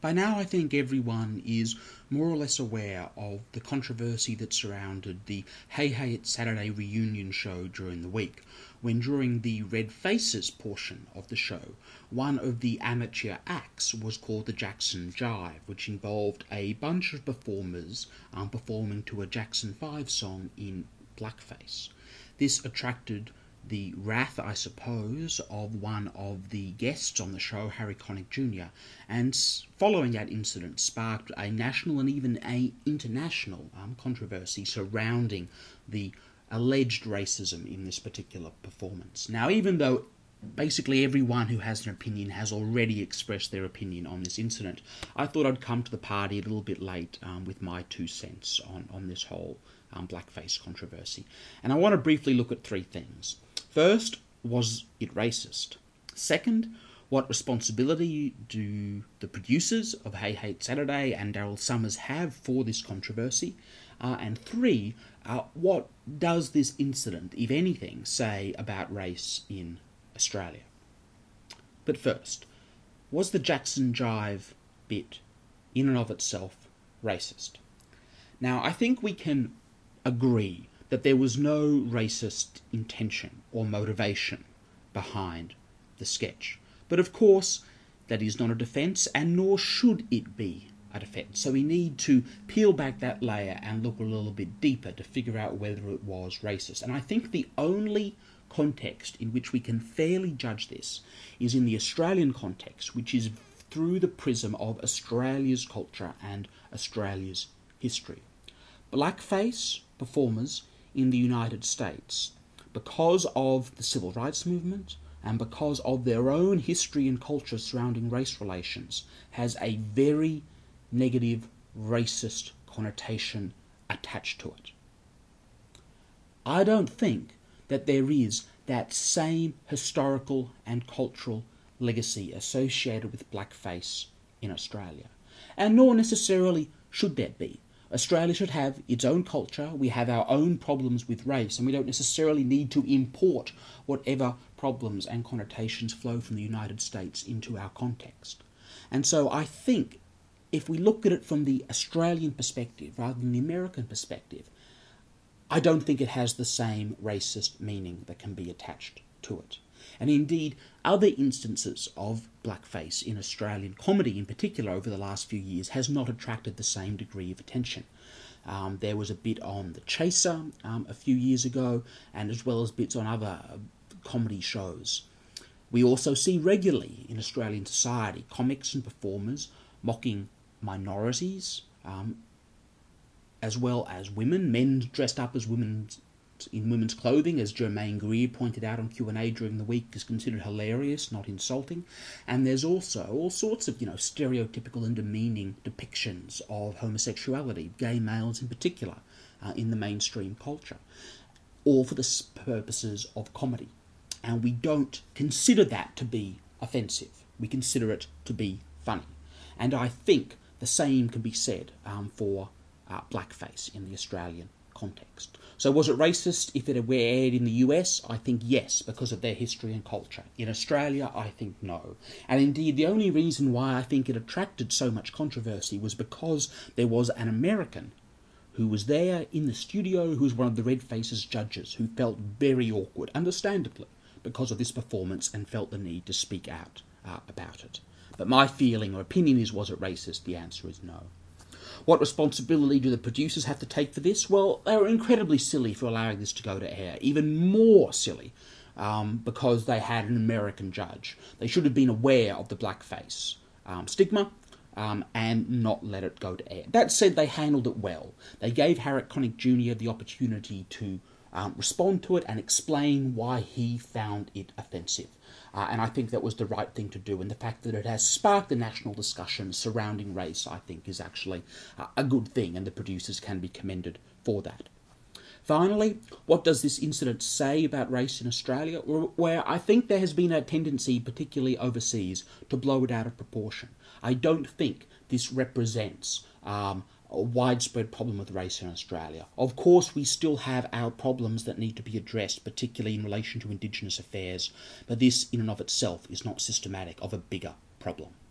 By now I think everyone is more or less aware of the controversy that surrounded the Hey Hey It's Saturday reunion show during the week, when during the Red Faces portion of the show, one of the amateur acts was called the Jackson Jive, which involved a bunch of performers performing to a Jackson 5 song in blackface. This attracted the wrath, I suppose, of one of the guests on the show, Harry Connick Jr., and following that incident sparked a national and even an international controversy surrounding the alleged racism in this particular performance. Now, even though basically everyone who has an opinion has already expressed their opinion on this incident, I thought I'd come to the party a little bit late with my 2 cents on this whole blackface controversy. And I want to briefly look at 3 things. First, was it racist? Second, what responsibility do the producers of Hey Hey It's Saturday and Daryl Somers have for this controversy? And 3, what does this incident, if anything, say about race in Australia? But first, was the Jackson Jive bit in and of itself racist? Now, I think we can agree that there was no racist intention or motivation behind the sketch. But of course, that is not a defence, and nor should it be a defence. So we need to peel back that layer and look a little bit deeper to figure out whether it was racist. And I think the only context in which we can fairly judge this is in the Australian context, which is through the prism of Australia's culture and Australia's history. Blackface performers in the United States, because of the civil rights movement and because of their own history and culture surrounding race relations, has a very negative racist connotation attached to it. I don't think that there is that same historical and cultural legacy associated with blackface in Australia, and nor necessarily should there be. Australia should have its own culture, we have our own problems with race, and we don't necessarily need to import whatever problems and connotations flow from the United States into our context. And so I think if we look at it from the Australian perspective rather than the American perspective, I don't think it has the same racist meaning that can be attached to it. And indeed, other instances of blackface in Australian comedy in particular over the last few years has not attracted the same degree of attention. There was a bit on The Chaser a few years ago, and as well as bits on other comedy shows. We also see regularly in Australian society comics and performers mocking minorities, as well as women, men dressed up as women in women's clothing, as Germaine Greer pointed out on Q&A during the week, is considered hilarious, not insulting. And there's also all sorts of, stereotypical and demeaning depictions of homosexuality, gay males in particular, in the mainstream culture, all for the purposes of comedy. And we don't consider that to be offensive. We consider it to be funny. And I think the same can be said for blackface in the Australian context. So was it racist if it were aired in the US? I think yes, because of their history and culture. In Australia, I think no. And indeed, the only reason why I think it attracted so much controversy was because there was an American who was there in the studio, who was one of the Red Faces judges, who felt very awkward, understandably, because of this performance and felt the need to speak out about it. But my feeling or opinion is, was it racist? The answer is no. What responsibility do the producers have to take for this? Well, they were incredibly silly for allowing this to go to air. Even more silly because they had an American judge. They should have been aware of the blackface stigma and not let it go to air. That said, they handled it well. They gave Harry Connick Jr. the opportunity to respond to it and explain why he found it offensive. And I think that was the right thing to do. And the fact that it has sparked a national discussion surrounding race, I think, is actually a good thing, and the producers can be commended for that. Finally, what does this incident say about race in Australia? Where I think there has been a tendency, particularly overseas, to blow it out of proportion. I don't think this represents a widespread problem with race in Australia. Of course, we still have our problems that need to be addressed, particularly in relation to Indigenous affairs, but this in and of itself is not systematic of a bigger problem.